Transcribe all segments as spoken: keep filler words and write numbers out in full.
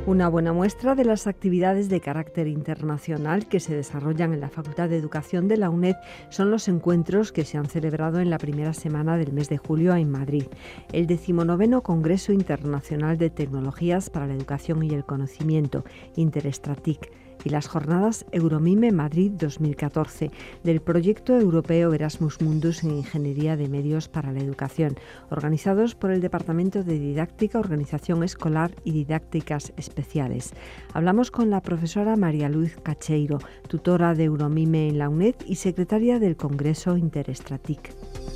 Una buena muestra de las actividades de carácter internacional que se desarrollan en la Facultad de Educación de la UNED son los encuentros que se han celebrado en la primera semana del mes de julio en Madrid. El decimonoveno Congreso Internacional de Tecnologías para la Educación y el Conocimiento, Interstratic, y las jornadas Euromime Madrid dos mil catorce del proyecto europeo Erasmus Mundus en Ingeniería de Medios para la Educación, organizados por el Departamento de Didáctica, Organización Escolar y Didácticas Especiales. Hablamos con la profesora María Luz Cacheiro, tutora de Euromime en la UNED y secretaria del Congreso Interstratic.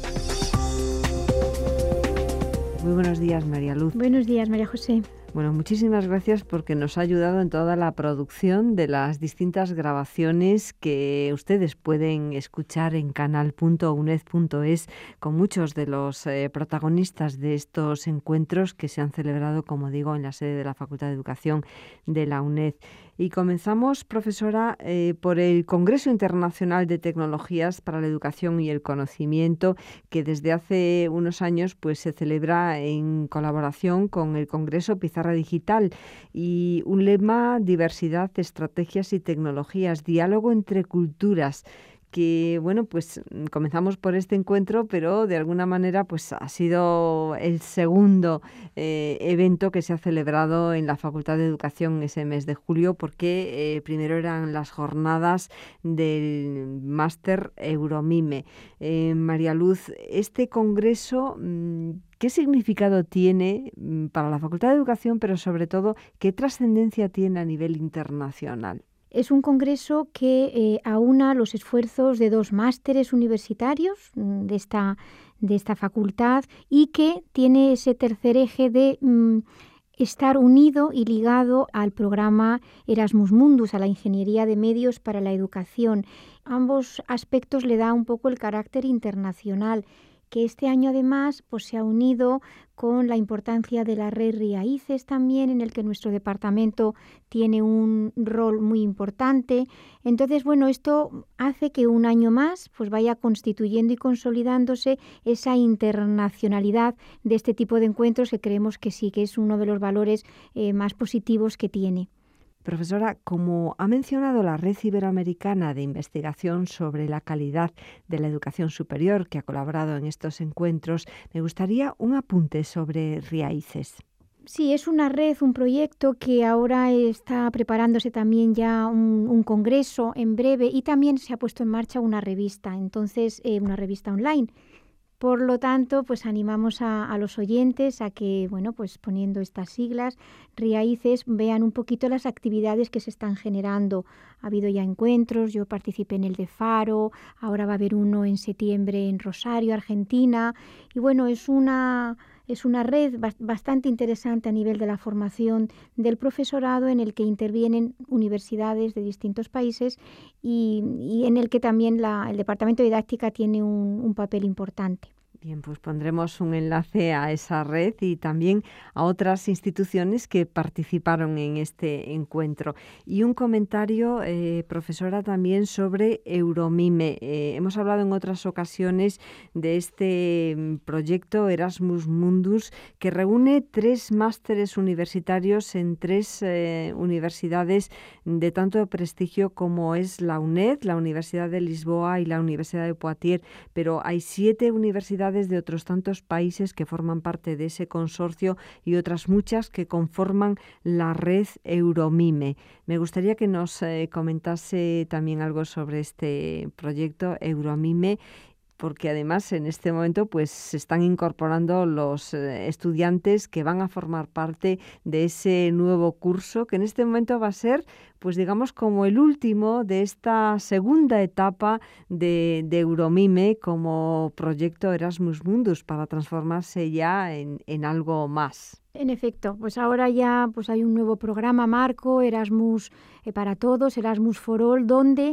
Muy buenos días, María Luz. Buenos días, María José. Bueno, muchísimas gracias porque nos ha ayudado en toda la producción de las distintas grabaciones que ustedes pueden escuchar en canal punto uned punto es con muchos de los eh, protagonistas de estos encuentros que se han celebrado, como digo, en la sede de la Facultad de Educación de la UNED. Y comenzamos, profesora, eh, por el Congreso Internacional de Tecnologías para la Educación y el Conocimiento, que desde hace unos años pues, se celebra en colaboración con el Congreso Pizarra Digital y un lema: diversidad, estrategias y tecnologías, diálogo entre culturas. Que bueno, pues comenzamos por este encuentro, pero de alguna manera pues ha sido el segundo eh, evento que se ha celebrado en la Facultad de Educación ese mes de julio, porque eh, primero eran las jornadas del máster Euromime. Eh, María Luz, este congreso, ¿qué significado tiene para la Facultad de Educación, pero sobre todo, qué trascendencia tiene a nivel internacional? Es un congreso que eh, aúna los esfuerzos de dos másteres universitarios de esta, de esta facultad y que tiene ese tercer eje de mm, estar unido y ligado al programa Erasmus Mundus, a la Ingeniería de Medios para la Educación. Ambos aspectos le da un poco el carácter internacional, que este año además pues, se ha unido con la importancia de la red Riaices también, en el que nuestro departamento tiene un rol muy importante. Entonces, bueno, esto hace que un año más pues, vaya constituyendo y consolidándose esa internacionalidad de este tipo de encuentros, que creemos que sí, que es uno de los valores eh, más positivos que tiene. Profesora, como ha mencionado la Red Iberoamericana de Investigación sobre la Calidad de la Educación Superior, que ha colaborado en estos encuentros, me gustaría un apunte sobre Riaices. Sí, es una red, un proyecto que ahora está preparándose también ya un, un congreso en breve, y también se ha puesto en marcha una revista, entonces eh, una revista online. Por lo tanto, pues animamos a, a los oyentes a que, bueno, pues poniendo estas siglas, Riaices, vean un poquito las actividades que se están generando. Ha habido ya encuentros, yo participé en el de Faro, ahora va a haber uno en septiembre en Rosario, Argentina, y bueno, es una... Es una red bastante interesante a nivel de la formación del profesorado, en el que intervienen universidades de distintos países y, y en el que también la, el Departamento de Didáctica tiene un, un papel importante. Bien, pues pondremos un enlace a esa red y también a otras instituciones que participaron en este encuentro. Y un comentario, eh, profesora, también sobre Euromime. Eh, hemos hablado en otras ocasiones de este proyecto Erasmus Mundus, que reúne tres másteres universitarios en tres eh, universidades de tanto prestigio como es la UNED, la Universidad de Lisboa y la Universidad de Poitiers, pero hay siete universidades de otros tantos países que forman parte de ese consorcio y otras muchas que conforman la red Euromime. Me gustaría que nos eh, comentase también algo sobre este proyecto Euromime, porque además en este momento pues se están incorporando los eh, estudiantes que van a formar parte de ese nuevo curso, que en este momento va a ser, pues digamos, como el último de esta segunda etapa de, de Euromime como proyecto Erasmus Mundus, para transformarse ya en, en algo más. En efecto, pues ahora ya pues hay un nuevo programa marco, Erasmus eh, para todos, Erasmus for All, donde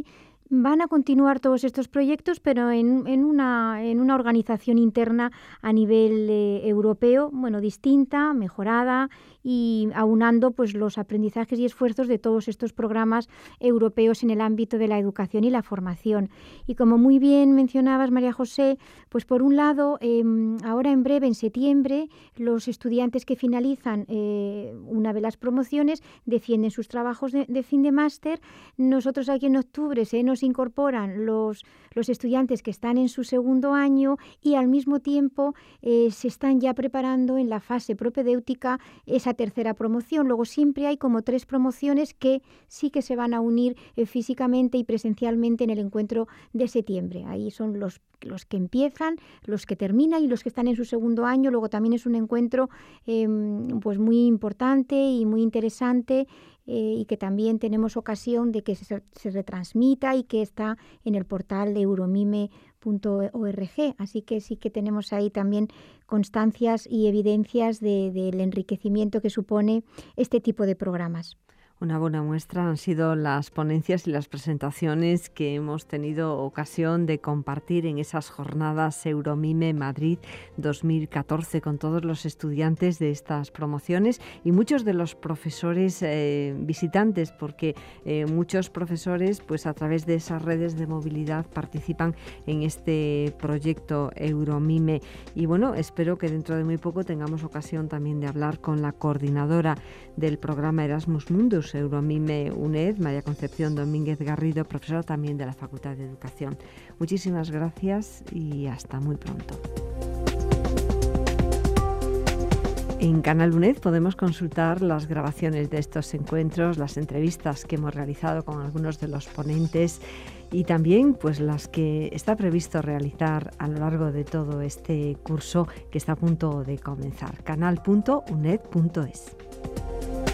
van a continuar todos estos proyectos, pero en, en, una, en una organización interna a nivel eh, europeo, bueno, distinta, mejorada y aunando pues, los aprendizajes y esfuerzos de todos estos programas europeos en el ámbito de la educación y la formación. Y como muy bien mencionabas, María José, pues por un lado, eh, ahora en breve, en septiembre, los estudiantes que finalizan eh, una de las promociones defienden sus trabajos de, de fin de máster. Nosotros aquí en octubre se nos incorporan los, los estudiantes que están en su segundo año y al mismo tiempo eh, se están ya preparando en la fase propedéutica esa tercera promoción. Luego siempre hay como tres promociones que sí que se van a unir eh, físicamente y presencialmente en el encuentro de septiembre. Ahí son los, los que empiezan, los que terminan y los que están en su segundo año. Luego también es un encuentro eh, pues muy importante y muy interesante. Eh, y que también tenemos ocasión de que se, se retransmita y que está en el portal de euromime punto org. Así que sí que tenemos ahí también constancias y evidencias de, del enriquecimiento que supone este tipo de programas. Una buena muestra han sido las ponencias y las presentaciones que hemos tenido ocasión de compartir en esas jornadas Euromime Madrid dos mil catorce con todos los estudiantes de estas promociones y muchos de los profesores eh, visitantes, porque eh, muchos profesores pues a través de esas redes de movilidad participan en este proyecto Euromime. Y bueno, espero que dentro de muy poco tengamos ocasión también de hablar con la coordinadora del programa Erasmus Mundus Euromime UNED, María Concepción Domínguez Garrido, profesora también de la Facultad de Educación. Muchísimas gracias y hasta muy pronto. En Canal UNED podemos consultar las grabaciones de estos encuentros, las entrevistas que hemos realizado con algunos de los ponentes y también pues las que está previsto realizar a lo largo de todo este curso que está a punto de comenzar. canal punto uned punto es.